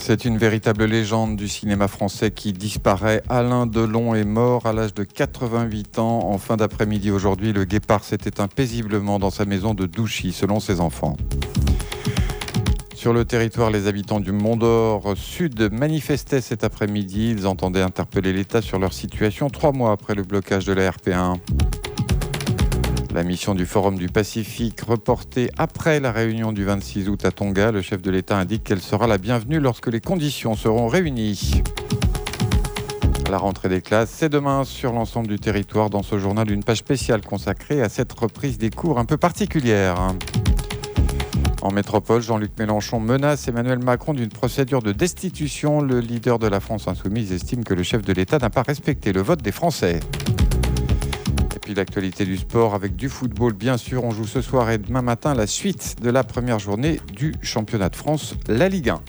C'est une véritable légende du cinéma français qui disparaît. Alain Delon est mort à l'âge de 88 ans. En fin d'après-midi aujourd'hui, le guépard s'est éteint paisiblement dans sa maison de Douchy, selon ses enfants. Sur le territoire, les habitants du Mont-d'Or Sud manifestaient cet après-midi. Ils entendaient interpeller l'État sur leur situation 3 mois après le blocage de la RP1. La mission du Forum du Pacifique reportée après la réunion du 26 août à Tonga. Le chef de l'État indique qu'elle sera la bienvenue lorsque les conditions seront réunies. La rentrée des classes, c'est demain sur l'ensemble du territoire. Dans ce journal, une page spéciale consacrée à cette reprise des cours un peu particulière. En métropole, Jean-Luc Mélenchon menace Emmanuel Macron d'une procédure de destitution. Le leader de la France insoumise estime que le chef de l'État n'a pas respecté le vote des Français. Et puis l'actualité du sport avec du football, bien sûr. On joue ce soir et demain matin la suite de la première journée du championnat de France, la Ligue 1.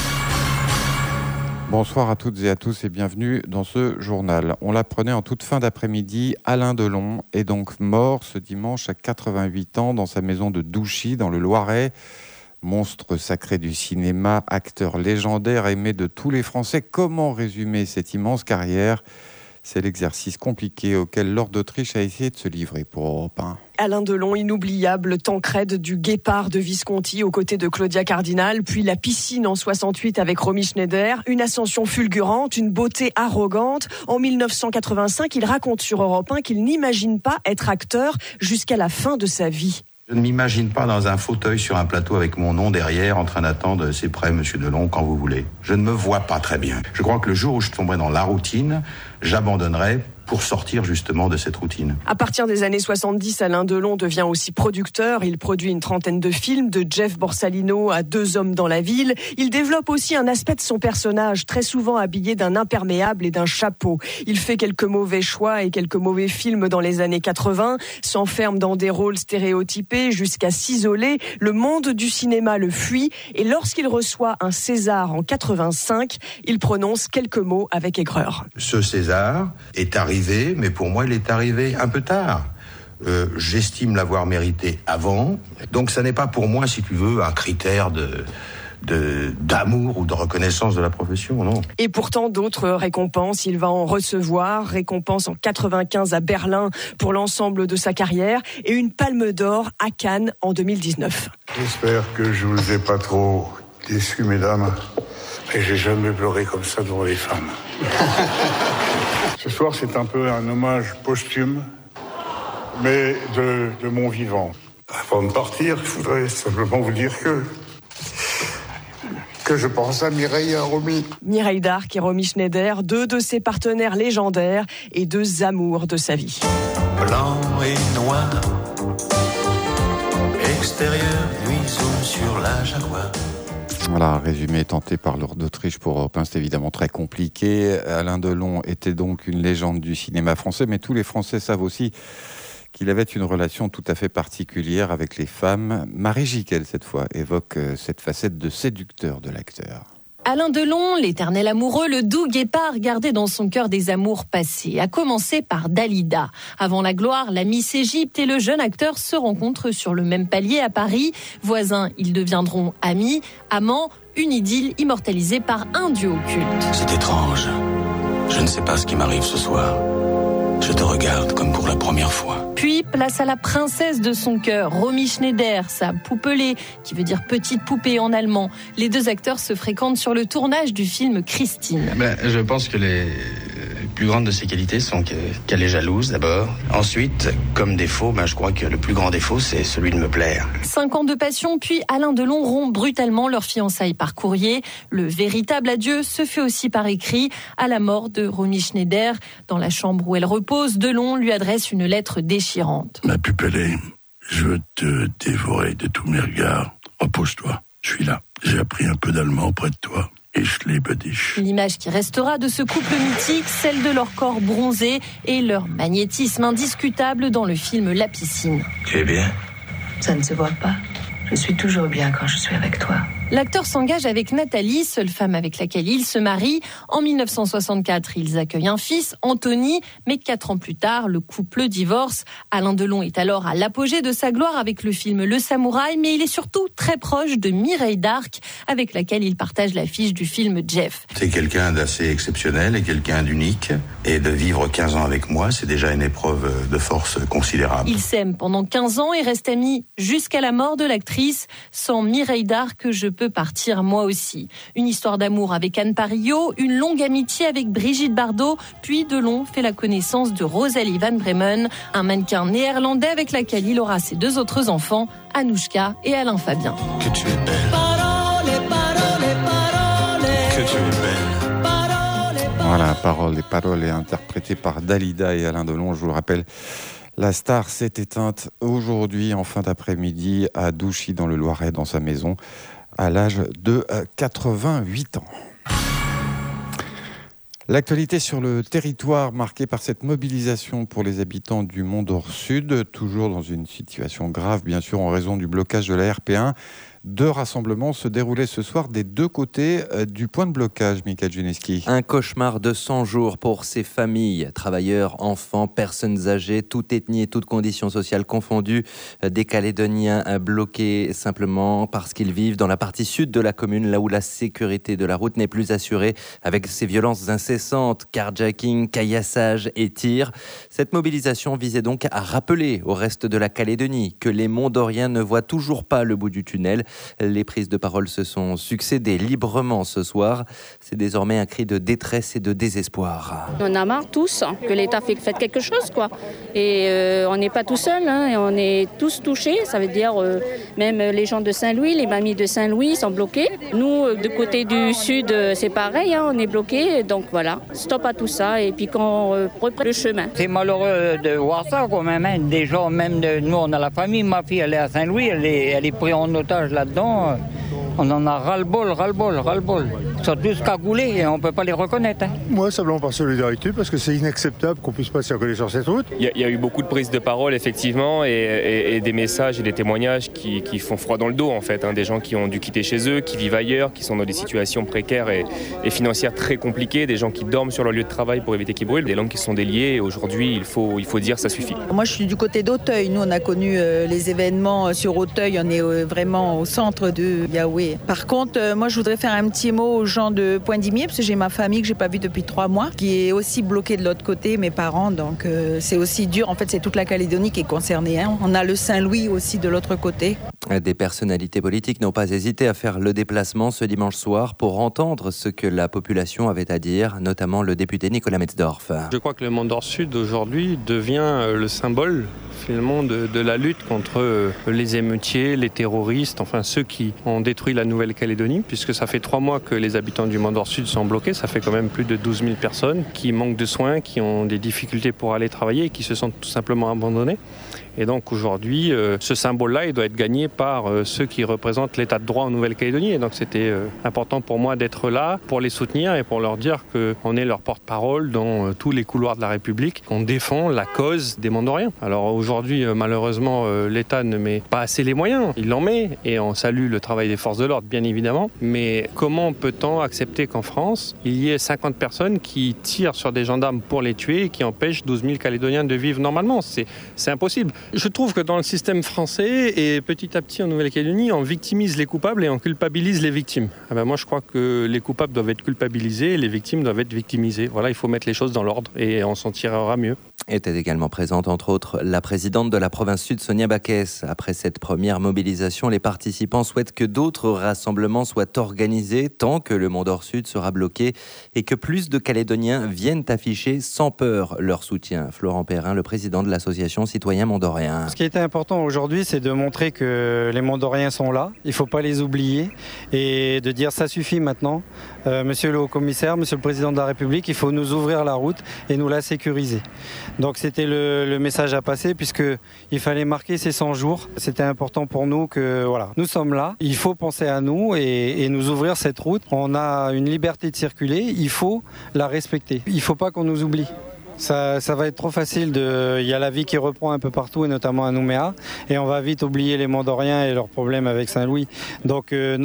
Bonsoir à toutes et à tous et bienvenue dans ce journal. On l'apprenait en toute fin d'après-midi, Alain Delon est donc mort ce dimanche à 88 ans dans sa maison de Douchy, dans le Loiret. Monstre sacré du cinéma, acteur légendaire aimé de tous les Français. Comment résumer cette immense carrière ? C'est l'exercice compliqué auquel Laure d'Autriche a essayé de se livrer pour Europe 1. Alain Delon, inoubliable, Tancrède du Guépard de Visconti aux côtés de Claudia Cardinal, puis la piscine en 68 avec Romy Schneider, une ascension fulgurante, une beauté arrogante. En 1985, il raconte sur Europe 1 qu'il n'imagine pas être acteur jusqu'à la fin de sa vie. Je ne m'imagine pas dans un fauteuil sur un plateau avec mon nom derrière en train d'attendre « c'est prêt, monsieur Delon, quand vous voulez ». Je ne me vois pas très bien. Je crois que le jour où je tomberai dans la routine, j'abandonnerai pour sortir justement de cette routine. À partir des années 70, Alain Delon devient aussi producteur. Il produit une trentaine de films, de Jeff Borsalino à 2 hommes dans la ville. Il développe aussi un aspect de son personnage, très souvent habillé d'un imperméable et d'un chapeau. Il fait quelques mauvais choix et quelques mauvais films dans les années 80, s'enferme dans des rôles stéréotypés jusqu'à s'isoler. Le monde du cinéma le fuit et lorsqu'il reçoit un César en 85, il prononce quelques mots avec aigreur. Ce César est arrivé, mais pour moi, il est arrivé un peu tard. J'estime l'avoir mérité avant. Donc, ça n'est pas pour moi, si tu veux, un critère d'amour ou de reconnaissance de la profession, non. Et pourtant, d'autres récompenses, il va en recevoir. Récompense en 95 à Berlin pour l'ensemble de sa carrière et une Palme d'Or à Cannes en 2019. J'espère que je vous ai pas trop déçus, mesdames. Mais j'ai jamais pleuré comme ça devant les femmes. Ce soir, c'est un peu un hommage posthume, mais de mon vivant. Avant de partir, je voudrais simplement vous dire que je pense à Mireille et à Romy. Mireille Darc et Romy Schneider, 2 de ses partenaires légendaires et 2 amours de sa vie. Blanc et noir, extérieur, nuit zoom sur la Jaguar. Voilà, résumé tenté par Laure d'Autriche pour Europe 1, c'est évidemment très compliqué. Alain Delon était donc une légende du cinéma français, mais tous les Français savent aussi qu'il avait une relation tout à fait particulière avec les femmes. Marie Jiquel, cette fois, évoque cette facette de séducteur de l'acteur. Alain Delon, l'éternel amoureux, le doux guépard gardé dans son cœur des amours passés, a commencé par Dalida. Avant la gloire, la Miss Égypte et le jeune acteur se rencontrent sur le même palier à Paris. Voisins, ils deviendront amis, amants, une idylle immortalisée par un duo culte. C'est étrange. Je ne sais pas ce qui m'arrive ce soir. Je te regarde comme pour la première fois. Puis, place à la princesse de son cœur, Romy Schneider, sa poupelée, qui veut dire petite poupée en allemand. Les 2 acteurs se fréquentent sur le tournage du film Christine. Je pense que les plus grandes de ses qualités sont qu'elle est jalouse d'abord. Ensuite, comme défaut, je crois que le plus grand défaut, c'est celui de me plaire. 5 ans de passion, puis Alain Delon rompt brutalement leur fiançailles par courrier. Le véritable adieu se fait aussi par écrit. À la mort de Romy Schneider, dans la chambre où elle repose, Delon lui adresse une lettre déchirante. Ma pupelle, je veux te dévorer de tous mes regards. Repose-toi, je suis là. J'ai appris un peu d'allemand auprès de toi. L'image qui restera de ce couple mythique, celle de leur corps bronzé et leur magnétisme indiscutable dans le film La Piscine. Tu es bien ? Ça ne se voit pas. Je suis toujours bien quand je suis avec toi. L'acteur s'engage avec Nathalie, seule femme avec laquelle il se marie. En 1964, ils accueillent un fils, Anthony, mais 4 ans plus tard, le couple divorce. Alain Delon est alors à l'apogée de sa gloire avec le film Le Samouraï, mais il est surtout très proche de Mireille Darc, avec laquelle il partage l'affiche du film Jeff. C'est quelqu'un d'assez exceptionnel et quelqu'un d'unique. Et de vivre 15 ans avec moi, c'est déjà une épreuve de force considérable. Ils s'aiment pendant 15 ans et restent amis jusqu'à la mort de l'actrice. Sans Mireille Darc, je peux partir moi aussi. Une histoire d'amour avec Anne Parillot, une longue amitié avec Brigitte Bardot, puis Delon fait la connaissance de Rosalie Van Bremen, un mannequin néerlandais avec laquelle il aura ses 2 autres enfants, Anouchka et Alain Fabien. Que tu es belle. Que tu es belle. Voilà, Paroles et interprétées par Dalida et Alain Delon, je vous le rappelle. La star s'est éteinte aujourd'hui en fin d'après-midi à Douchy dans le Loiret, dans sa maison, à l'âge de 88 ans. L'actualité sur le territoire marquée par cette mobilisation pour les habitants du Mont-d'Or-Sud, toujours dans une situation grave bien sûr en raison du blocage de la RP1. 2 rassemblements se déroulaient ce soir des 2 côtés du point de blocage, Mickaël Juneski. Un cauchemar de 100 jours pour ces familles, travailleurs, enfants, personnes âgées, toute ethnie et toutes conditions sociales confondues. Des Calédoniens bloqués simplement parce qu'ils vivent dans la partie sud de la commune, là où la sécurité de la route n'est plus assurée, avec ces violences incessantes, carjacking, caillassage et tirs. Cette mobilisation visait donc à rappeler au reste de la Calédonie que les Mont-d'Oriens ne voient toujours pas le bout du tunnel. Les prises de parole se sont succédées librement ce soir. C'est désormais un cri de détresse et de désespoir. On a marre tous que l'État fait quelque chose, quoi. Et on n'est pas tout seul, et on est tous touchés. Ça veut dire même les gens de Saint-Louis, les mamies de Saint-Louis sont bloquées. Nous, du côté du sud, c'est pareil, on est bloqués. Donc voilà, stop à tout ça et puis qu'on reprenne le chemin. C'est malheureux de voir ça quand même. Des gens, même nous, on a la famille. Ma fille, elle est à Saint-Louis, elle est prise en otage là-dedans. On en a ras-le-bol. Ils sont tous cagoulés et on ne peut pas les reconnaître. Moi, simplement par solidarité, parce que c'est inacceptable qu'on ne puisse pas circuler sur cette route. Il y a eu beaucoup de prises de parole, effectivement, et des messages et des témoignages qui font froid dans le dos, en fait. Des gens qui ont dû quitter chez eux, qui vivent ailleurs, qui sont dans des situations précaires et financières très compliquées, des gens qui dorment sur leur lieu de travail pour éviter qu'ils brûlent, des langues qui sont déliées. Et aujourd'hui, il faut dire ça suffit. Moi, je suis du côté d'Auteuil. Nous, on a connu les événements sur Auteuil. On est vraiment au centre de Yahweh. Par contre, moi, je voudrais faire un petit mot aux gens de Poindimier, parce que j'ai ma famille que j'ai pas vue depuis 3 mois, qui est aussi bloquée de l'autre côté, mes parents. Donc, c'est aussi dur. En fait, c'est toute la Calédonie qui est concernée. On a le Saint-Louis aussi de l'autre côté. Des personnalités politiques n'ont pas hésité à faire le déplacement ce dimanche soir pour entendre ce que la population avait à dire, notamment le député Nicolas Metzdorf. Je crois que le Mont-d'Or-Sud aujourd'hui devient le symbole finalement de la lutte contre les émeutiers, les terroristes, enfin ceux qui ont détruit la Nouvelle-Calédonie, puisque ça fait 3 mois que les habitants du Mont-d'Or-Sud sont bloqués. Ça fait quand même plus de 12 000 personnes qui manquent de soins, qui ont des difficultés pour aller travailler et qui se sentent tout simplement abandonnés. Et donc aujourd'hui, ce symbole-là, il doit être gagné par ceux qui représentent l'état de droit en Nouvelle-Calédonie. Et donc c'était important pour moi d'être là pour les soutenir et pour leur dire qu'on est leur porte-parole dans tous les couloirs de la République, qu'on défend la cause des Mont-d'Oriens. Alors aujourd'hui, malheureusement, l'État ne met pas assez les moyens. Il en met et on salue le travail des forces de l'ordre, bien évidemment. Mais comment peut-on accepter qu'en France, il y ait 50 personnes qui tirent sur des gendarmes pour les tuer et qui empêchent 12 000 Calédoniens de vivre normalement? C'est impossible. Je trouve que dans le système français et petit à petit en Nouvelle-Calédonie, on victimise les coupables et on culpabilise les victimes. Moi, je crois que les coupables doivent être culpabilisés et les victimes doivent être victimisées. Voilà, il faut mettre les choses dans l'ordre et on s'en tirera mieux. Était également présente, entre autres, la présidente de la province sud, Sonia Baquès. Après cette première mobilisation, les participants souhaitent que d'autres rassemblements soient organisés tant que le Mont-d'Or-Sud sera bloqué et que plus de Calédoniens viennent afficher sans peur leur soutien. Florent Perrin, le président de l'association Citoyens Mont-d'Oriens. Ce qui était important aujourd'hui, c'est de montrer que les Mont-d'Oriens sont là. Il ne faut pas les oublier et de dire ça suffit maintenant. Monsieur le haut-commissaire, monsieur le président de la République, il faut nous ouvrir la route et nous la sécuriser. Donc c'était le message à passer puisqu'il fallait marquer ces 100 jours. C'était important pour nous que voilà, nous sommes là. Il faut penser à nous et nous ouvrir cette route. On a une liberté de circuler, il faut la respecter. Il ne faut pas qu'on nous oublie. Ça va être trop facile. Il y a la vie qui reprend un peu partout et notamment à Nouméa et on va vite oublier les Mont-d'Oriens et leurs problèmes avec Saint-Louis. Donc non.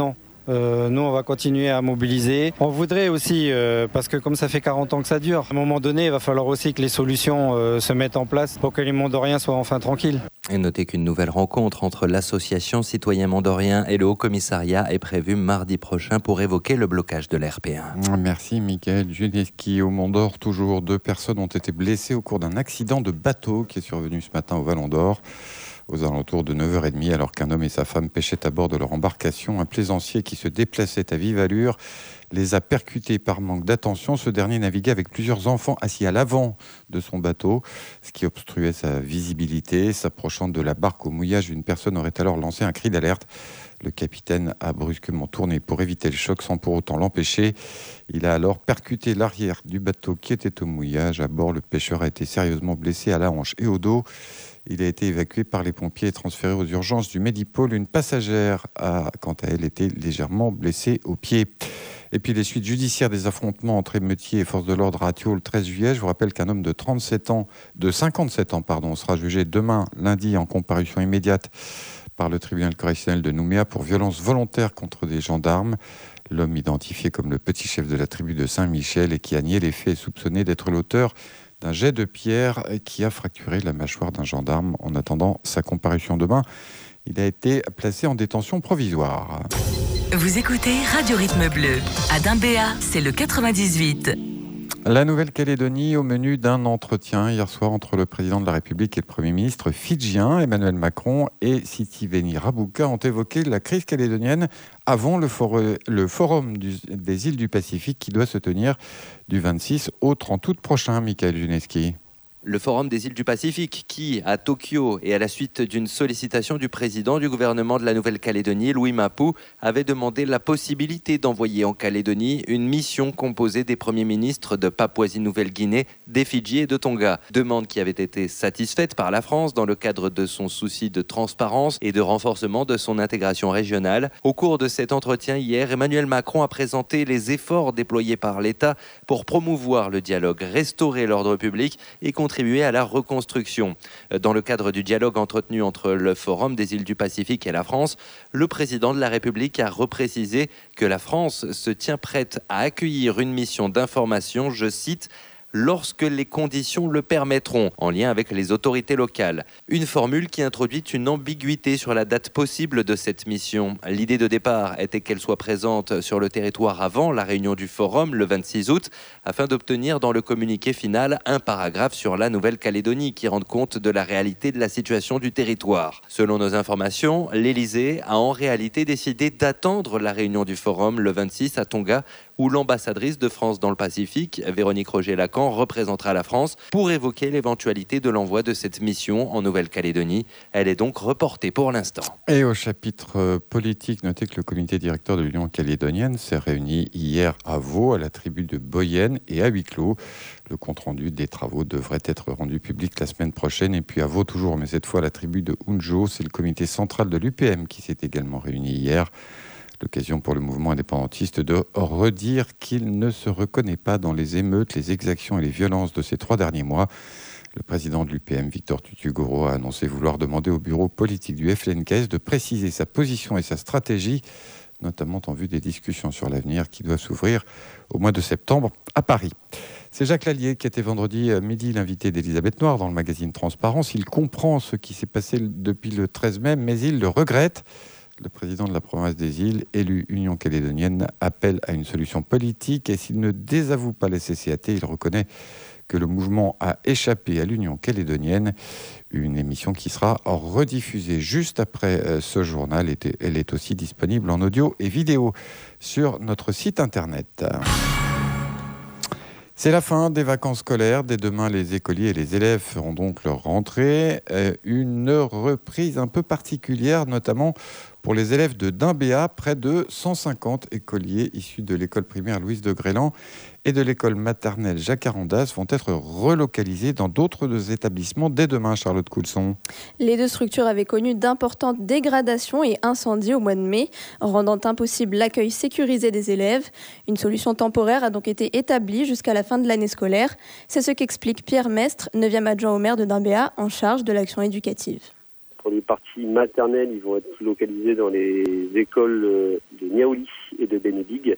Nous, on va continuer à mobiliser. On voudrait aussi, parce que comme ça fait 40 ans que ça dure, à un moment donné, il va falloir aussi que les solutions se mettent en place pour que les Mondoriens soient enfin tranquilles. Et notez qu'une nouvelle rencontre entre l'association Citoyens Mondoriens et le Haut-Commissariat est prévue mardi prochain pour évoquer le blocage de l'RP1. Merci Mickaël Juneski. Au Mont d'Or, toujours 2 personnes ont été blessées au cours d'un accident de bateau qui est survenu ce matin au Vallon d'Or. Aux alentours de 9h30, alors qu'un homme et sa femme pêchaient à bord de leur embarcation, un plaisancier qui se déplaçait à vive allure les a percutés par manque d'attention. Ce dernier naviguait avec plusieurs enfants assis à l'avant de son bateau, ce qui obstruait sa visibilité. S'approchant de la barque au mouillage, une personne aurait alors lancé un cri d'alerte. Le capitaine a brusquement tourné pour éviter le choc sans pour autant l'empêcher. Il a alors percuté l'arrière du bateau qui était au mouillage. À bord, le pêcheur a été sérieusement blessé à la hanche et au dos. Il a été évacué par les pompiers et transféré aux urgences du Medipôle. Une passagère a, quant à elle, été légèrement blessée au pied. Et puis les suites judiciaires des affrontements entre émeutiers et forces de l'ordre à Thio le 13 juillet. Je vous rappelle qu'un homme de 57 ans sera jugé demain, lundi, en comparution immédiate par le tribunal correctionnel de Nouméa pour violence volontaire contre des gendarmes. L'homme identifié comme le petit chef de la tribu de Saint-Michel et qui a nié les faits est soupçonné d'être l'auteur d'un jet de pierre qui a fracturé la mâchoire d'un gendarme. En attendant sa comparution demain, il a été placé en détention provisoire. Vous écoutez Radio Rythme Bleu. À Dimbéa, c'est le 98. La Nouvelle-Calédonie au menu d'un entretien hier soir entre le président de la République et le Premier ministre fidjien. Emmanuel Macron et Sitiveni Rabuka ont évoqué la crise calédonienne avant le forum des îles du Pacifique qui doit se tenir du 26 au 30 août prochain, Mickaël Juneski. Le Forum des îles du Pacifique qui, à Tokyo et à la suite d'une sollicitation du président du gouvernement de la Nouvelle-Calédonie, Louis Mapou, avait demandé la possibilité d'envoyer en Calédonie une mission composée des premiers ministres de Papouasie-Nouvelle-Guinée, des Fidji et de Tonga. Demande qui avait été satisfaite par la France dans le cadre de son souci de transparence et de renforcement de son intégration régionale. Au cours de cet entretien hier, Emmanuel Macron a présenté les efforts déployés par l'État pour promouvoir le dialogue, restaurer l'ordre public et contribuer à la reconstruction. Dans le cadre du dialogue entretenu entre le Forum des îles du Pacifique et la France, le président de la République a reprécisé que la France se tient prête à accueillir une mission d'information, je cite, lorsque les conditions le permettront, en lien avec les autorités locales. Une formule qui introduit une ambiguïté sur la date possible de cette mission. L'idée de départ était qu'elle soit présente sur le territoire avant la réunion du forum, le 26 août, afin d'obtenir dans le communiqué final un paragraphe sur la Nouvelle-Calédonie qui rende compte de la réalité de la situation du territoire. Selon nos informations, l'Élysée a en réalité décidé d'attendre la réunion du forum le 26 à Tonga, où l'ambassadrice de France dans le Pacifique, Véronique Roger-Lacan, représentera la France pour évoquer l'éventualité de l'envoi de cette mission en Nouvelle-Calédonie. Elle est donc reportée pour l'instant. Et au chapitre politique, notez que le comité directeur de l'Union calédonienne s'est réuni hier à Vaud, à la tribu de Boyenne et à huis clos. Le compte-rendu des travaux devrait être rendu public la semaine prochaine. Et puis à Vaud toujours, mais cette fois à la tribu de Hunjo, c'est le comité central de l'UPM qui s'est également réuni hier. L'occasion pour le mouvement indépendantiste de redire qu'il ne se reconnaît pas dans les émeutes, les exactions et les violences de ces 3 derniers mois. Le président de l'UPM, Victor Tutugoro, a annoncé vouloir demander au bureau politique du FLNKS de préciser sa position et sa stratégie, notamment en vue des discussions sur l'avenir qui doivent s'ouvrir au mois de septembre à Paris. C'est Jacques Lallier qui était vendredi midi l'invité d'Elisabeth Noir dans le magazine Transparence. Il comprend ce qui s'est passé depuis le 13 mai, mais il le regrette. Le président de la province des îles, élu Union calédonienne, appelle à une solution politique et s'il ne désavoue pas les CCAT, il reconnaît que le mouvement a échappé à l'Union calédonienne. Une émission qui sera rediffusée juste après ce journal. Elle est aussi disponible en audio et vidéo sur notre site internet. C'est la fin des vacances scolaires. Dès demain, les écoliers et les élèves feront donc leur rentrée. Une reprise un peu particulière, notamment pour les élèves de Dimbéa. Près de 150 écoliers issus de l'école primaire Louise de Grélan et de l'école maternelle Jacques Arandas vont être relocalisés dans d'autres établissements dès demain, Charlotte Coulson. Les 2 structures avaient connu d'importantes dégradations et incendies au mois de mai, rendant impossible l'accueil sécurisé des élèves. Une solution temporaire a donc été établie jusqu'à la fin de l'année scolaire. C'est ce qu'explique Pierre Mestre, 9e adjoint au maire de Dimbéa, en charge de l'action éducative. Pour les parties maternelles, ils vont être localisés dans les écoles de Niaouli et de Benebig.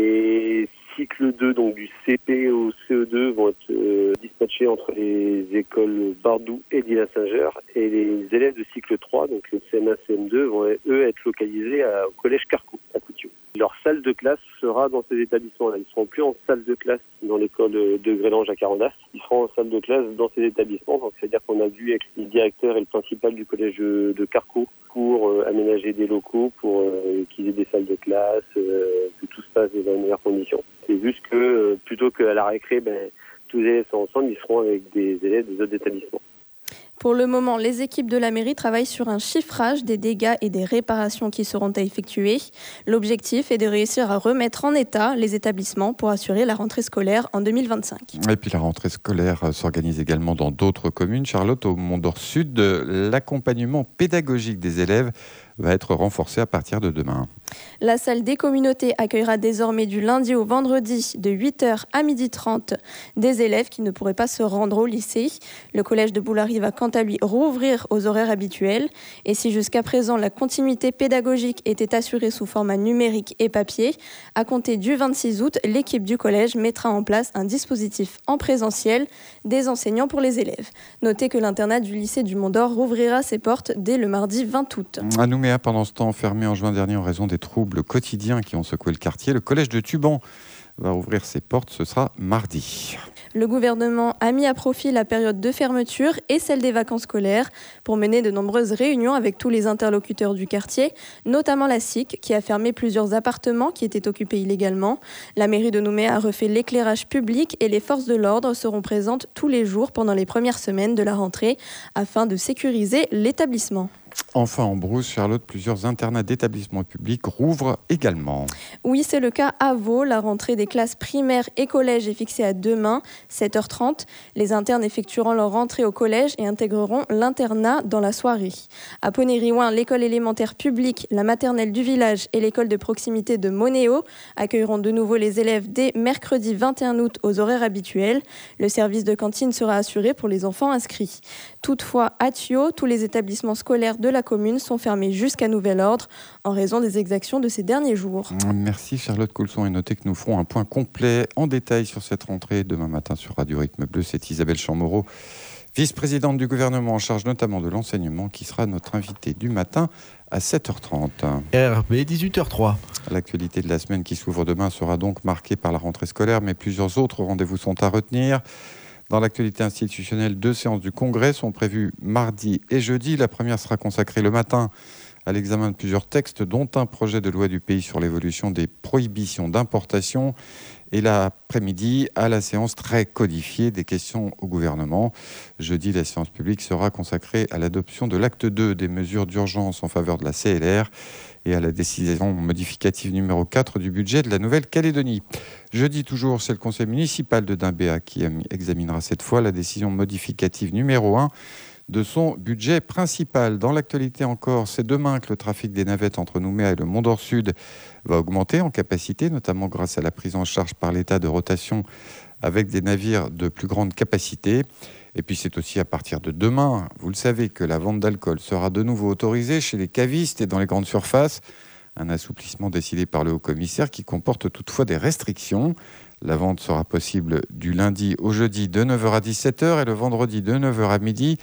Les cycles 2, donc du CP au CE2, vont être dispatchés entre les écoles Bardou et Dila-Saint-Ger. Et les élèves de cycle 3, donc le CM1, CM2, vont eux être localisés au collège Carco, à Coutiou. Leur salle de classe sera dans ces établissements-là. Ils ne seront plus en salle de classe dans l'école de Grélange à Carondas. Ils seront en salle de classe dans ces établissements. Donc, c'est-à-dire qu'on a vu avec le directeur et le principal du collège de Carco pour aménager des locaux, pour qu'ils aient des salles de classe, que tout se passe dans les meilleures conditions. C'est juste que plutôt qu'à la récré, tous les élèves sont ensemble, ils seront avec des élèves des autres établissements. Pour le moment, les équipes de la mairie travaillent sur un chiffrage des dégâts et des réparations qui seront à effectuer. L'objectif est de réussir à remettre en état les établissements pour assurer la rentrée scolaire en 2025. Et puis la rentrée scolaire s'organise également dans d'autres communes. Charlotte, au Mont-d'Or Sud, l'accompagnement pédagogique des élèves va être renforcé à partir de demain. La salle des communautés accueillera désormais du lundi au vendredi de 8h à 12h30 des élèves qui ne pourraient pas se rendre au lycée. Le collège de Boulary va quant à lui rouvrir aux horaires habituels. Et si jusqu'à présent la continuité pédagogique était assurée sous format numérique et papier, à compter du 26 août, l'équipe du collège mettra en place un dispositif en présentiel des enseignants pour les élèves. Notez que l'internat du lycée du Mont-d'Or rouvrira ses portes dès le mardi 20 août. À Nouméa, pendant ce temps, fermé en juin dernier en raison des troubles quotidiens qui ont secoué le quartier, le collège de Tuban va ouvrir ses portes, ce sera mardi. Le gouvernement a mis à profit la période de fermeture et celle des vacances scolaires pour mener de nombreuses réunions avec tous les interlocuteurs du quartier, notamment la SIC qui a fermé plusieurs appartements qui étaient occupés illégalement. La mairie de Nouméa a refait l'éclairage public et les forces de l'ordre seront présentes tous les jours pendant les premières semaines de la rentrée afin de sécuriser l'établissement. Enfin, en Brousse, Charlotte, plusieurs internats d'établissements publics rouvrent également. Oui, c'est le cas à Vaud. La rentrée des classes primaires et collèges est fixée à demain, 7h30. Les internes effectueront leur rentrée au collège et intégreront l'internat dans la soirée. À Poney-Riouin, l'école élémentaire publique, la maternelle du village et l'école de proximité de Monéo accueilleront de nouveau les élèves dès mercredi 21 août aux horaires habituels. Le service de cantine sera assuré pour les enfants inscrits. Toutefois, à Thio, tous les établissements scolaires de la commune sont fermés jusqu'à nouvel ordre en raison des exactions de ces derniers jours. Merci Charlotte Coulson, et notez que nous ferons un point complet en détail sur cette rentrée demain matin sur Radio Rythme Bleu. C'est Isabelle Chamorro, vice-présidente du gouvernement en charge notamment de l'enseignement, qui sera notre invitée du matin à 7h30. RB 18h03. L'actualité de la semaine qui s'ouvre demain sera donc marquée par la rentrée scolaire, mais plusieurs autres rendez-vous sont à retenir. Dans l'actualité institutionnelle, 2 séances du Congrès sont prévues mardi et jeudi. La première sera consacrée le matin à l'examen de plusieurs textes, dont un projet de loi du pays sur l'évolution des prohibitions d'importation. Et l'après-midi, à la séance très codifiée des questions au gouvernement. Jeudi, la séance publique sera consacrée à l'adoption de l'acte 2 des mesures d'urgence en faveur de la CLR et à la décision modificative numéro 4 du budget de la Nouvelle-Calédonie. Jeudi toujours, c'est le conseil municipal de Dimbéa qui examinera cette fois la décision modificative numéro 1 de son budget principal. Dans l'actualité encore, c'est demain que le trafic des navettes entre Nouméa et le Mont-d'Or Sud va augmenter en capacité, notamment grâce à la prise en charge par l'État de rotation avec des navires de plus grande capacité. Et puis c'est aussi à partir de demain, vous le savez, que la vente d'alcool sera de nouveau autorisée chez les cavistes et dans les grandes surfaces. Un assouplissement décidé par le haut-commissaire qui comporte toutefois des restrictions. La vente sera possible du lundi au jeudi de 9h à 17h et le vendredi de 9h à midi,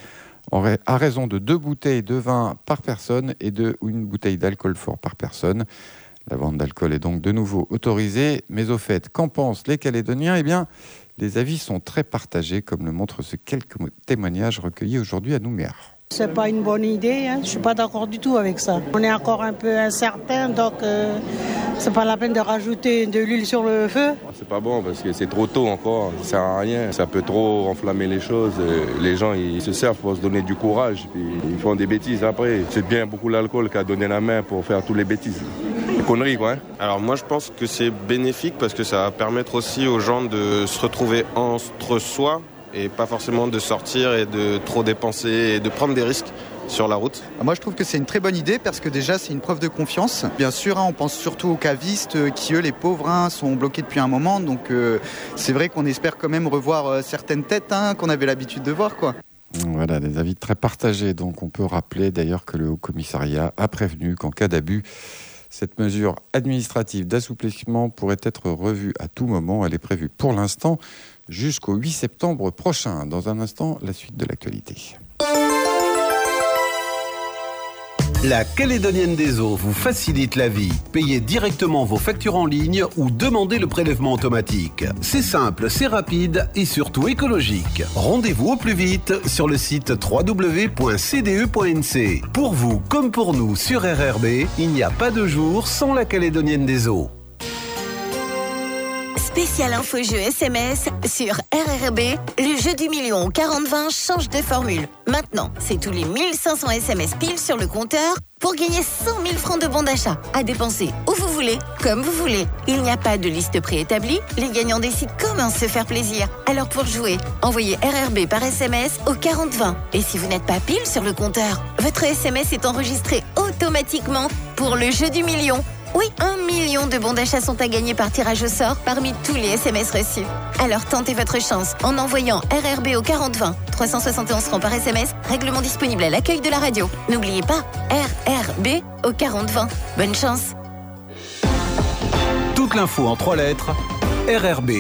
à raison de 2 bouteilles de vin par personne et de une bouteille d'alcool fort par personne. La vente d'alcool est donc de nouveau autorisée. Mais au fait, qu'en pensent les Calédoniens ? Eh bien, les avis sont très partagés, comme le montrent ces quelques témoignages recueillis aujourd'hui à Nouméa. C'est pas une bonne idée, hein. Je suis pas d'accord du tout avec ça. On est encore un peu incertain, donc c'est pas la peine de rajouter de l'huile sur le feu. C'est pas bon parce que c'est trop tôt encore, ça sert à rien. Ça peut trop enflammer les choses. Les gens ils se servent pour se donner du courage, puis ils font des bêtises après. C'est bien beaucoup l'alcool qui a donné la main pour faire toutes les bêtises. Des conneries quoi. Alors moi je pense que c'est bénéfique parce que ça va permettre aussi aux gens de se retrouver entre soi et pas forcément de sortir et de trop dépenser et de prendre des risques sur la route. Moi je trouve que c'est une très bonne idée parce que déjà c'est une preuve de confiance. Bien sûr, on pense surtout aux cavistes qui eux les pauvres sont bloqués depuis un moment. Donc c'est vrai qu'on espère quand même revoir certaines têtes qu'on avait l'habitude de voir quoi. Voilà, des avis très partagés. Donc on peut rappeler d'ailleurs que le Haut-Commissariat a prévenu qu'en cas d'abus, cette mesure administrative d'assouplissement pourrait être revue à tout moment. Elle est prévue pour l'instant jusqu'au 8 septembre prochain. Dans un instant, la suite de l'actualité. La Calédonienne des Eaux vous facilite la vie. Payez directement vos factures en ligne ou demandez le prélèvement automatique. C'est simple, c'est rapide et surtout écologique. Rendez-vous au plus vite sur le site www.cde.nc. Pour vous comme pour nous sur RRB, il n'y a pas de jour sans la Calédonienne des Eaux. Spécial info-jeu SMS sur RRB, le jeu du million 40-20 change de formule. Maintenant, c'est tous les 1500 SMS pile sur le compteur pour gagner 100 000 francs de bons d'achat à dépenser où vous voulez, comme vous voulez. Il n'y a pas de liste préétablie, les gagnants décident comment se faire plaisir. Alors pour jouer, envoyez RRB par SMS au 40-20. Et si vous n'êtes pas pile sur le compteur, votre SMS est enregistré automatiquement pour le jeu du million. Oui, 1 million de bons d'achat sont à gagner par tirage au sort parmi tous les SMS reçus. Alors tentez votre chance en envoyant RRB au 40-20. 371 francs par SMS, règlement disponible à l'accueil de la radio. N'oubliez pas, RRB au 40-20. Bonne chance. Toute l'info en 3 lettres, RRB.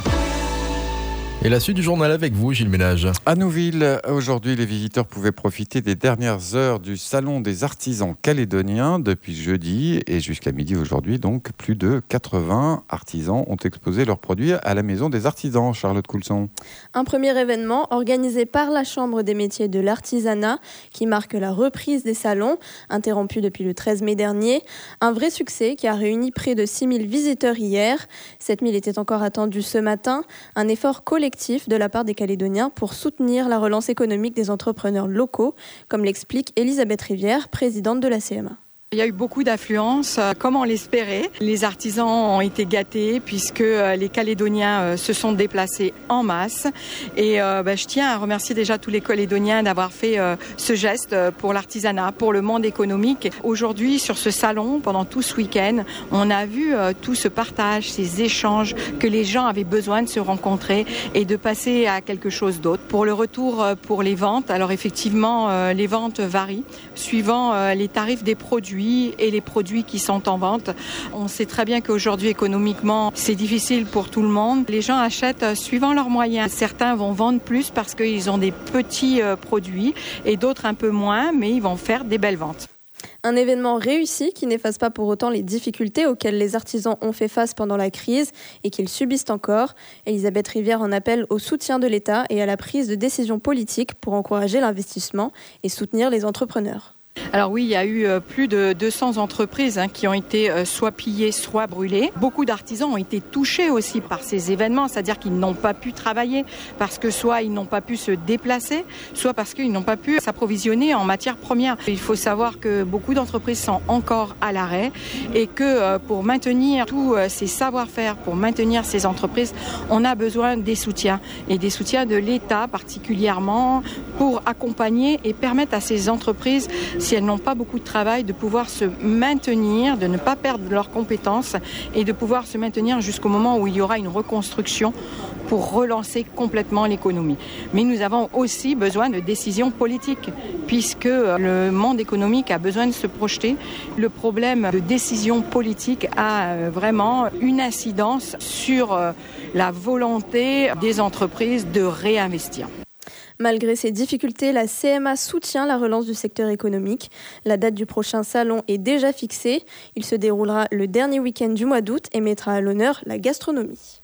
Et la suite du journal avec vous, Gilles Ménage. À Nouville, aujourd'hui, les visiteurs pouvaient profiter des dernières heures du Salon des artisans calédoniens depuis jeudi et jusqu'à midi aujourd'hui. Donc, plus de 80 artisans ont exposé leurs produits à la Maison des artisans. Charlotte Coulson. Un premier événement organisé par la Chambre des métiers de l'artisanat qui marque la reprise des salons, interrompu depuis le 13 mai dernier. Un vrai succès qui a réuni près de 6 000 visiteurs hier. 7 000 étaient encore attendus ce matin. Un effort collectif de la part des Calédoniens pour soutenir la relance économique des entrepreneurs locaux, comme l'explique Elisabeth Rivière, présidente de la CMA. Il y a eu beaucoup d'affluence, comme on l'espérait. Les artisans ont été gâtés puisque les Calédoniens se sont déplacés en masse. Et je tiens à remercier déjà tous les Calédoniens d'avoir fait ce geste pour l'artisanat, pour le monde économique. Aujourd'hui, sur ce salon, pendant tout ce week-end, on a vu tout ce partage, ces échanges, que les gens avaient besoin de se rencontrer et de passer à quelque chose d'autre. Pour le retour pour les ventes, alors effectivement, les ventes varient suivant les tarifs des produits et les produits qui sont en vente. On sait très bien qu'aujourd'hui, économiquement, c'est difficile pour tout le monde. Les gens achètent suivant leurs moyens. Certains vont vendre plus parce qu'ils ont des petits produits et d'autres un peu moins, mais ils vont faire des belles ventes. Un événement réussi qui n'efface pas pour autant les difficultés auxquelles les artisans ont fait face pendant la crise et qu'ils subissent encore. Elisabeth Rivière en appelle au soutien de l'État et à la prise de décisions politiques pour encourager l'investissement et soutenir les entrepreneurs. Alors oui, il y a eu plus de 200 entreprises qui ont été soit pillées, soit brûlées. Beaucoup d'artisans ont été touchés aussi par ces événements, c'est-à-dire qu'ils n'ont pas pu travailler parce que soit ils n'ont pas pu se déplacer, soit parce qu'ils n'ont pas pu s'approvisionner en matières premières. Il faut savoir que beaucoup d'entreprises sont encore à l'arrêt et que pour maintenir tous ces savoir-faire, pour maintenir ces entreprises, on a besoin des soutiens et des soutiens de l'État particulièrement pour accompagner et permettre à ces entreprises, si elles n'ont pas beaucoup de travail, de pouvoir se maintenir, de ne pas perdre leurs compétences et de pouvoir se maintenir jusqu'au moment où il y aura une reconstruction pour relancer complètement l'économie. Mais nous avons aussi besoin de décisions politiques puisque le monde économique a besoin de se projeter. Le problème de décision politique a vraiment une incidence sur la volonté des entreprises de réinvestir. Malgré ces difficultés, la CMA soutient la relance du secteur économique. La date du prochain salon est déjà fixée. Il se déroulera le dernier week-end du mois d'août et mettra à l'honneur la gastronomie.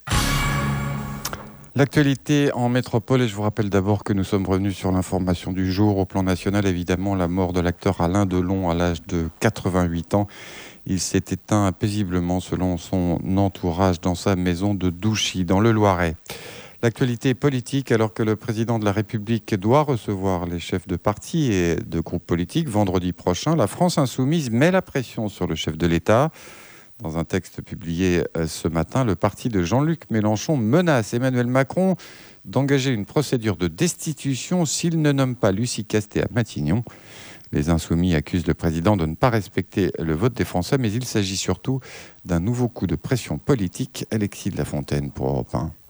L'actualité en métropole, et je vous rappelle d'abord que nous sommes revenus sur l'information du jour. Au plan national, évidemment, la mort de l'acteur Alain Delon à l'âge de 88 ans. Il s'est éteint paisiblement selon son entourage dans sa maison de Douchy, dans le Loiret. L'actualité politique, alors que le président de la République doit recevoir les chefs de parti et de groupes politiques vendredi prochain, la France insoumise met la pression sur le chef de l'État. Dans un texte publié ce matin, le parti de Jean-Luc Mélenchon menace Emmanuel Macron d'engager une procédure de destitution s'il ne nomme pas Lucie Castet à Matignon. Les Insoumis accusent le président de ne pas respecter le vote des Français, mais il s'agit surtout d'un nouveau coup de pression politique. Alexis de la Fontaine pour Europe 1.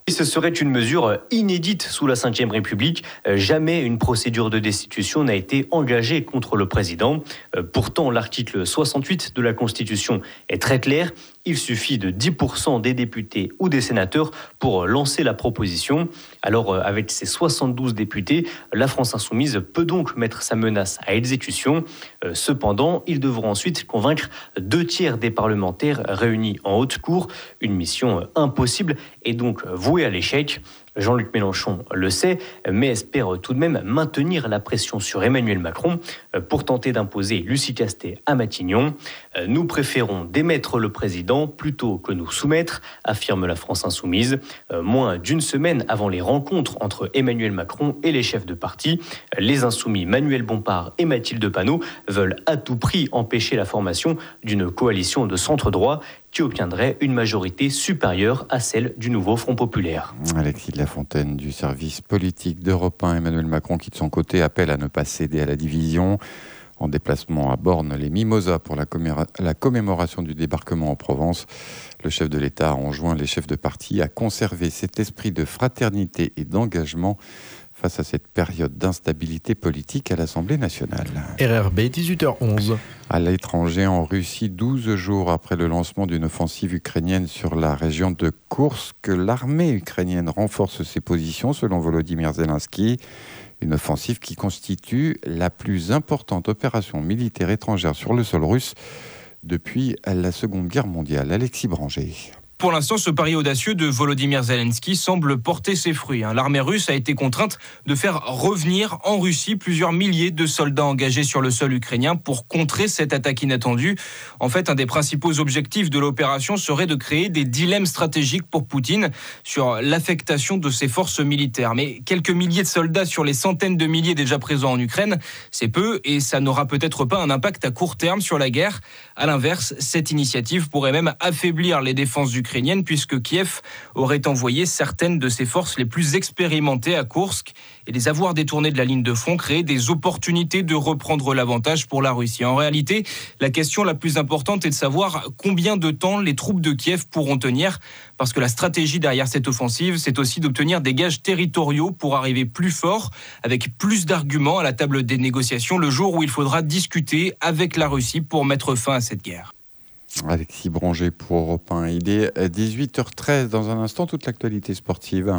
Ce serait une mesure inédite sous la Ve République. Jamais une procédure de destitution n'a été engagée contre le président. Pourtant, l'article 68 de la Constitution est très clair. Il suffit de 10% des députés ou des sénateurs pour lancer la proposition. Alors, avec ses 72 députés, la France Insoumise peut donc mettre sa menace à exécution. Cependant, ils devront ensuite convaincre 2/3 des parlementaires réunis en haute cour. Une mission impossible et donc vouée à l'échec. Jean-Luc Mélenchon le sait, mais espère tout de même maintenir la pression sur Emmanuel Macron pour tenter d'imposer Lucie Castet à Matignon. Nous préférons démettre le président plutôt que nous soumettre, affirme la France Insoumise. Moins d'une semaine avant les rencontres entre Emmanuel Macron et les chefs de parti, les Insoumis Manuel Bompard et Mathilde Panot veulent à tout prix empêcher la formation d'une coalition de centre-droit qui obtiendrait une majorité supérieure à celle du nouveau Front populaire. Alexis de la Fontaine du service politique d'Europe 1, Emmanuel Macron qui de son côté appelle à ne pas céder à la division. En déplacement à Bornes-les-Mimosas pour la commémoration du débarquement en Provence, le chef de l'État a enjoint les chefs de parti à conserver cet esprit de fraternité et d'engagement face à cette période d'instabilité politique à l'Assemblée nationale. RRB, 18h11. À l'étranger, en Russie, 12 jours après le lancement d'une offensive ukrainienne sur la région de Koursk, l'armée ukrainienne renforce ses positions, selon Volodymyr Zelensky. Une offensive qui constitue la plus importante opération militaire étrangère sur le sol russe depuis la Seconde Guerre mondiale. Alexis Branger. Pour l'instant, ce pari audacieux de Volodymyr Zelensky semble porter ses fruits. L'armée russe a été contrainte de faire revenir en Russie plusieurs milliers de soldats engagés sur le sol ukrainien pour contrer cette attaque inattendue. En fait, un des principaux objectifs de l'opération serait de créer des dilemmes stratégiques pour Poutine sur l'affectation de ses forces militaires. Mais quelques milliers de soldats sur les centaines de milliers déjà présents en Ukraine, c'est peu et ça n'aura peut-être pas un impact à court terme sur la guerre. À l'inverse, cette initiative pourrait même affaiblir les défenses ukrainiennes puisque Kiev aurait envoyé certaines de ses forces les plus expérimentées à Koursk et les avoir détournées de la ligne de front créer des opportunités de reprendre l'avantage pour la Russie. En réalité, la question la plus importante est de savoir combien de temps les troupes de Kiev pourront tenir parce que la stratégie derrière cette offensive, c'est aussi d'obtenir des gages territoriaux pour arriver plus fort avec plus d'arguments à la table des négociations le jour où il faudra discuter avec la Russie pour mettre fin à cette guerre. Alexis Branger pour Europe 1. Il est 18h13. Dans un instant, toute l'actualité sportive.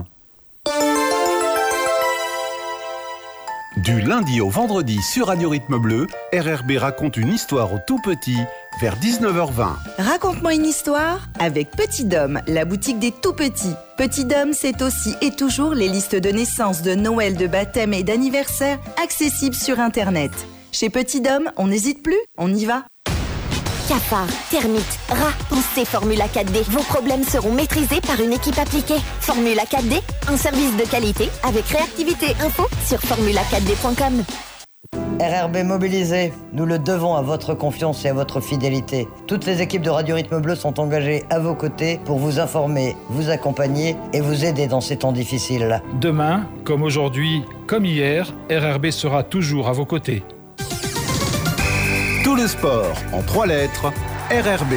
Du lundi au vendredi sur Radio Rythme Bleu, RRB raconte une histoire aux tout petits vers 19h20. Raconte-moi une histoire avec Petit Dôme, la boutique des tout petits. Petit Dôme, c'est aussi et toujours les listes de naissance, de Noël, de baptême et d'anniversaire accessibles sur Internet. Chez Petit Dôme, on n'hésite plus, on y va. Cafards, termites, rats, pensez Formula 4D. Vos problèmes seront maîtrisés par une équipe appliquée. Formula 4D, un service de qualité avec réactivité info sur formula4d.com. RRB mobilisé, nous le devons à votre confiance et à votre fidélité. Toutes les équipes de Radio Rythme Bleu sont engagées à vos côtés pour vous informer, vous accompagner et vous aider dans ces temps difficiles. Demain, comme aujourd'hui, comme hier, RRB sera toujours à vos côtés. Tout le sport en 3 lettres, RRB.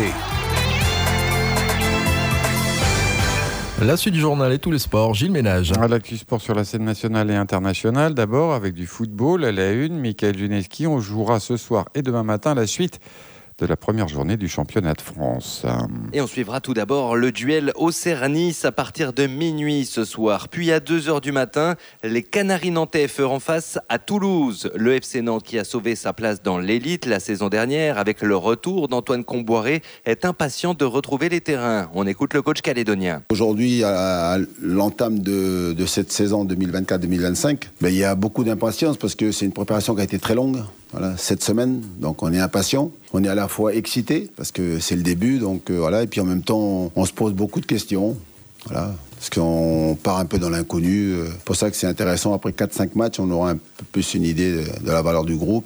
La suite du journal et tous les sports, Gilles Ménage. L'actu sport sur la scène nationale et internationale. D'abord avec du football à la une. Michael Juneski, on jouera ce soir et demain matin la suite de la première journée du championnat de France. Et on suivra tout d'abord le duel Auxerre-Nice à partir de minuit ce soir. Puis à 2h du matin, les Canaries nantais feront face à Toulouse. Le FC Nantes qui a sauvé sa place dans l'élite la saison dernière avec le retour d'Antoine Comboiré est impatient de retrouver les terrains. On écoute le coach calédonien. Aujourd'hui, à l'entame de cette saison 2024-2025, il y a beaucoup d'impatience parce que c'est une préparation qui a été très longue. Voilà, 7 semaines, donc on est impatient, on est à la fois excité parce que c'est le début, donc voilà, et puis en même temps on se pose beaucoup de questions, voilà, parce qu'on part un peu dans l'inconnu. C'est pour ça que c'est intéressant, après 4-5 matchs, on aura un peu plus une idée de la valeur du groupe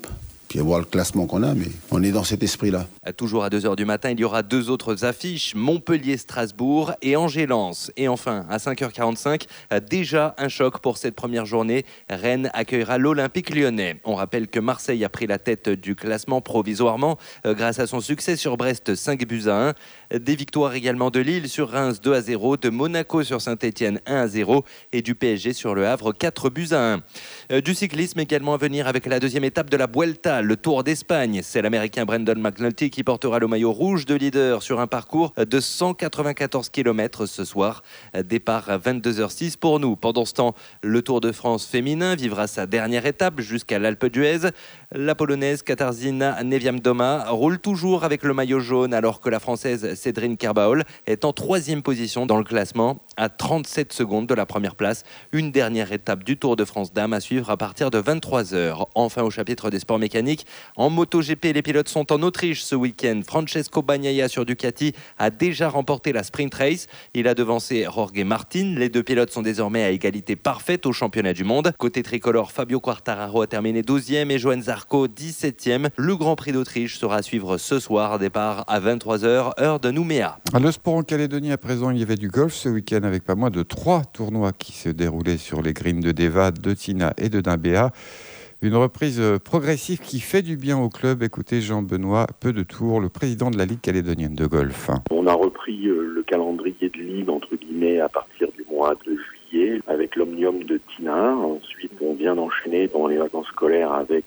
puis voir le classement qu'on a, mais on est dans cet esprit-là. Toujours à 2h du matin, il y aura 2 autres affiches, Montpellier-Strasbourg et Angers-Lens. Et enfin, à 5h45, déjà un choc pour cette première journée. Rennes accueillera l'Olympique lyonnais. On rappelle que Marseille a pris la tête du classement provisoirement grâce à son succès sur Brest 5-1. Des victoires également de Lille sur Reims 2-0, de Monaco sur Saint-Etienne 1-0 et du PSG sur Le Havre 4-1. Du cyclisme également à venir avec la deuxième étape de la Vuelta, le Tour d'Espagne. C'est l'Américain Brandon McNulty qui portera le maillot rouge de leader sur un parcours de 194 km ce soir. Départ à 22h06 pour nous. Pendant ce temps, le Tour de France féminin vivra sa dernière étape jusqu'à l'Alpe d'Huez. La Polonaise Katarzyna Niewiadoma roule toujours avec le maillot jaune alors que la Française Cédrine Kerbaol est en 3e position dans le classement à 37 secondes de la première place. Une dernière étape du Tour de France Dames à suivre à partir de 23h. Enfin au chapitre des sports mécaniques, en MotoGP, les pilotes sont en Autriche ce week-end. Francesco Bagnaia sur Ducati a déjà remporté la Sprint Race. Il a devancé Jorge Martin. Les 2 pilotes sont désormais à égalité parfaite au championnat du monde. Côté tricolore, Fabio Quartararo a terminé 12e et Johann Zarco 17e. Le Grand Prix d'Autriche sera à suivre ce soir, départ à 23h, heure de Nouméa. Le sport en Calédonie à présent, il y avait du golf ce week-end avec pas moins de 3 tournois qui se déroulaient sur les greens de Deva, de Tina et de Dimbéa. Une reprise progressive qui fait du bien au club. Écoutez Jean-Benoît Peu-de-Tour, le président de la Ligue calédonienne de golf. On a repris le calendrier de ligue entre guillemets à partir du mois de juillet avec l'Omnium de Tina. Ensuite, on vient d'enchaîner pendant les vacances scolaires avec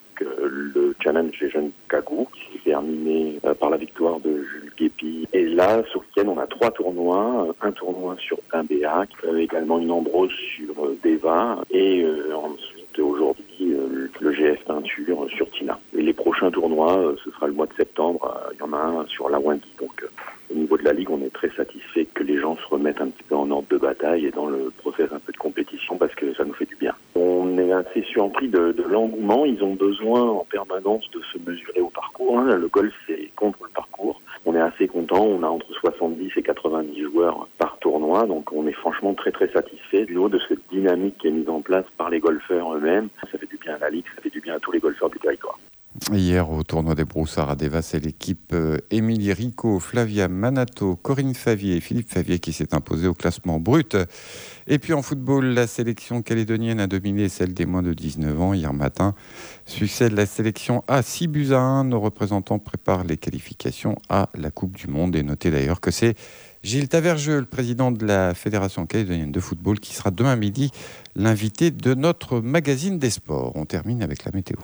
le Challenge des jeunes Kagou qui s'est terminé par la victoire de Jules Guépi. Et là, ce week-end, on a 3 tournois. Un tournoi sur Dimbéa, également une ambrose sur Deva et ensuite aujourd'hui le GF Peinture sur Tina. Et les prochains tournois, ce sera le mois de septembre. Il y en a un sur la Windi. Donc au niveau de la Ligue, on est très satisfait que les gens se remettent un petit peu en ordre de bataille et dans le process un peu de compétition parce que ça nous fait du bien. On est assez surpris de l'engouement. Ils ont besoin en permanence de se mesurer au parcours. Le golf, c'est contre le parcours. On est assez content. On a entre 70 et 90 joueurs par tournoi. Donc on est franchement très très satisfait du haut de cette dynamique qui est mise en place par les golfeurs eux-mêmes. Ça fait du bien à la Ligue, ça fait du bien à tous les golfeurs du territoire. Hier, au tournoi des Broussards à Deva, c'est l'équipe Émilie Rico, Flavia Manato, Corinne Favier et Philippe Favier qui s'est imposé au classement brut. Et puis en football, la sélection calédonienne a dominé celle des moins de 19 ans hier matin. Succède la sélection A 6-1. Nos représentants préparent les qualifications à la Coupe du Monde. Et notez d'ailleurs que c'est Gilles Tavergeux, le président de la Fédération calédonienne de football, qui sera demain midi l'invité de notre magazine des sports. On termine avec la météo.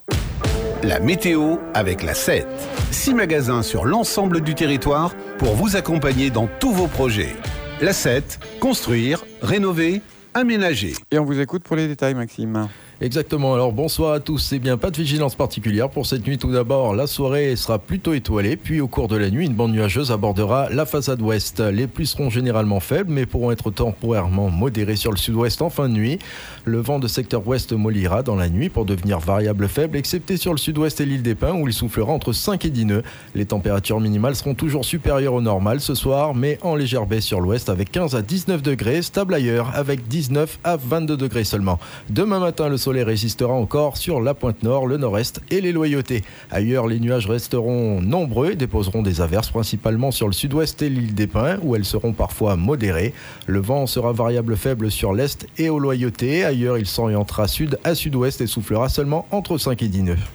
La météo avec la 7. 6 magasins sur l'ensemble du territoire pour vous accompagner dans tous vos projets. La 7, construire, rénover, aménager. Et on vous écoute pour les détails, Maxime. Exactement, alors bonsoir à tous. C'est bien, pas de vigilance particulière pour cette nuit. Tout d'abord, la soirée sera plutôt étoilée, puis au cours de la nuit, une bande nuageuse abordera la façade ouest. Les pluies seront généralement faibles, mais pourront être temporairement modérées sur le sud-ouest en fin de nuit. Le vent de secteur ouest mollira dans la nuit pour devenir variable faible, excepté sur le sud-ouest et l'île des Pins, où il soufflera entre 5 et 10 nœuds. Les températures minimales seront toujours supérieures au normal ce soir, mais en légère baisse sur l'ouest avec 15 à 19 degrés, stable ailleurs avec 19 à 22 degrés seulement. Demain matin, le soleil résistera encore sur la pointe nord, le nord-est et les Loyautés. Ailleurs, les nuages resteront nombreux et déposeront des averses principalement sur le sud-ouest et l'île des Pins, où elles seront parfois modérées. Le vent sera variable faible sur l'est et aux Loyautés. Ailleurs, il s'orientera sud à sud-ouest et soufflera seulement entre 5 et 10 nœuds.